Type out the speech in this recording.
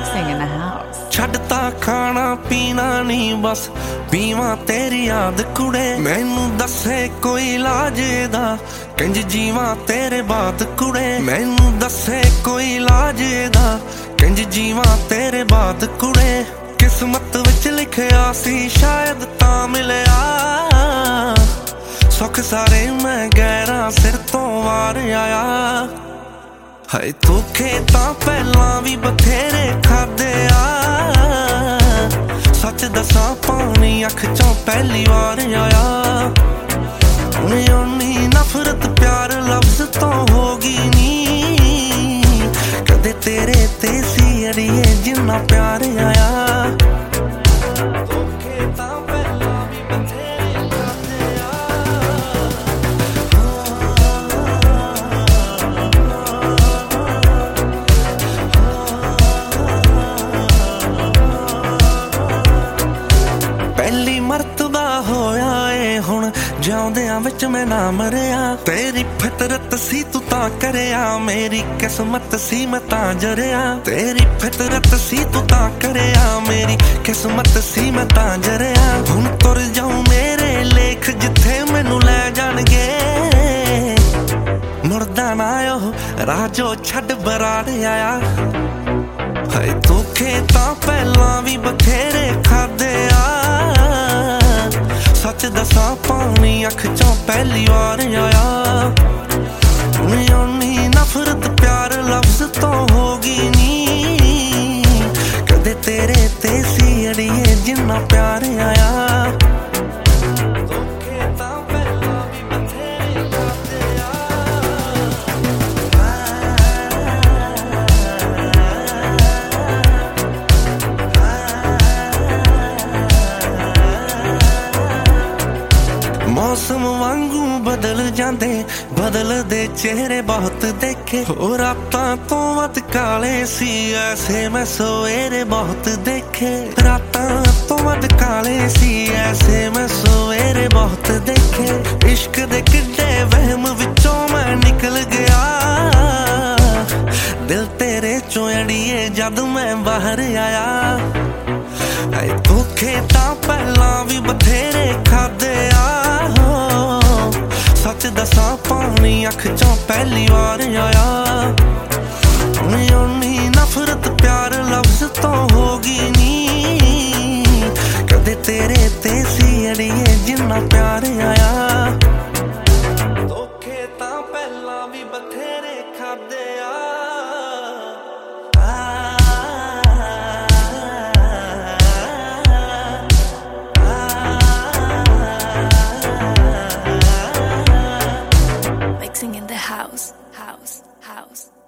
Mixing in the house. ਛੱਡਤਾ ਖਾਣਾ ਪੀਣਾ ਨਹੀਂ ਬਸ ਪੀਵਾਂ ਤੇਰੀ ਯਾਦ ਕੁੜੇ ਮੈਨੂੰ ਦੱਸੇ ਕੋਈ ਇਲਾਜ ਦਾ ਕਿੰਜ ਜੀਵਾਂ ਤੇਰੇ ਬਾਤ ਕੁੜੇ ਮੈਨੂੰ ਦੱਸੇ ਕੋਈ ਇਲਾਜ ਦਾ ਕਿੰਜ ਜੀਵਾਂ ਤੇਰੇ ਬਾਤ ਕੁੜੇ ਕਿਸਮਤ ਵਿੱਚ ਲਿਖਿਆ ਸੀ ਸ਼ਾਇਦ ਤਾਂ ਮਿਲਿਆ ਸੁੱਖ ਸਾਰੇ ਮੈਂ ਗਹਿਰਾ ਸਿਰ ਤੋਂ ਵਾਰ ਆਇਆ ਹਾਏ ਧੋਖੇ ਤਾਂ ਪਹਿਲਾਂ ਵੀ ਬਥੇਰੇ ਖਾਦੇ ਆ ਸੱਚ ਦੱਸਾਂ ਪਾਣੀ ਅੱਖ ਚੋਂ ਪਹਿਲੀ ਵਾਰ ਆਇਆ ਉਨੀ ਨਫ਼ਰਤ ਪਿਆਰ ਲਫ਼ਜ਼ ਤੋਂ ਹੋ ਗਈ ਨੀ ਕਦੇ ਤੇਰੇ ਤੇ ਸੀ ਅੜੀਏ ਜਿੰਨਾ ਪਿਆਰ ਆਇਆ ਪਹਿਲੀ ਮਰਤਬਾ ਹੋਇਆ ਏ ਹੁਣ ਜਿਉਂਦਿਆਂ ਵਿੱਚ ਮੈਂ ਨਾ ਮਰਿਆ ਤੇਰੀ ਫਿਤਰਤ ਸੀ ਤੂੰ ਤਾਂ ਕਰਿਆ ਮੇਰੀ ਕਿਸਮਤ ਸੀ ਮੈਂ ਤਾਂ ਜਰਿਆ ਤੇਰੀ ਫਿਤਰਤ ਸੀ ਤੂੰ ਤਾਂ ਕਰਿਆ ਮੇਰੀ ਕਿਸਮਤ ਸੀ ਮੈਂ ਤਾਂ ਜਰਿਆ ਹੁਣ ਤੁਰ ਜਾਊਂ ਮੇਰੇ ਲੇਖ ਜਿੱਥੇ ਮੈਨੂੰ ਲੈ ਜਾਣਗੇ ਮੁਰਦਾ ਨਾ ਉਹ ਰਾਜੋ ਛੱਡ ਬਰਾੜ ਆਇਆ ਹਾਏ ਧੋਖੇ ਤਾਂ ਪਹਿਲਾਂ ਵੀ ਬਥੇਰੇ ਖਾਦੇ ਆ ਸੱਚ ਦੱਸਾਂ ਪਾਣੀ ਅੱਖ ਚੋਂ ਪਹਿਲੀ ਵਾਰ ਆਇਆ ਉਨੀ ਨਫ਼ਰਤ ਪਿਆਰ ਲਫ਼ਜ਼ ਤੋਂ ਹੋ ਗਈ ਨੀ ਕਦੇ ਤੇਰੇ ਤੇ ਸੀ ਅੜੀਏ ਜਿੰਨਾ ਪਿਆਰ ਆਇਆ ਮੌਸਮ ਵਾਂਗੂ ਬਦਲ ਜਾਂਦੇ ਬਦਲਦੇ ਚਿਹਰੇ ਬਹੁਤ ਦੇਖੇ ਉਹ ਰਾਤਾਂ ਤੋਂ ਵੱਧ ਕਾਲੇ ਸੀ ਐਸੇ ਮੈਂ ਸਵੇਰੇ ਬਹੁਤ ਦੇਖੇ ਰਾਤਾਂ ਤੋਂ ਵੱਧ ਕਾਲੇ ਸੀ ਐਸੇ ਮੈਂ ਸਵੇਰੇ ਬਹੁਤ ਦੇਖੇ ਇਸ਼ਕ ਦੇ ਕਿੱਡੇ ਵਹਿਮ ਵਿੱਚੋਂ ਮੈਂ ਨਿਕਲ ਗਿਆ ਦਿਲ ਤੇਰੇ ਚੋਂ ਅੜੀਏ ਜਦ ਮੈਂ ਬਾਹਰ ਆਇਆ ਹਾਏ ਧੋਖੇ ਤਾਂ ਪਹਿਲਾਂ ਵੀ ਬਥੇਰੇ ਖਾਦੇ ਆ ਸੱਚ ਦੱਸਾਂ ਪਾਣੀ ਅੱਖ ਚੋਂ ਪਹਿਲੀ ਵਾਰ ਆਇਆ ਉਨੀ ਨਫ਼ਰਤ ਪਿਆਰ ਲਫ਼ਜ਼ ਤੋਂ ਹੋ ਗਈ ਨੀ ਕਦੇ ਤੇਰੇ ਤੇ ਸੀ ਅੜੀਏ ਜਿੰਨਾ ਪਿਆਰ ਆਇਆ ਧੋਖੇ ਤਾਂ ਪਹਿਲਾਂ ਵੀ ਬਥੇਰੇ ਖਾਦੇ ਆ Mixing in the house.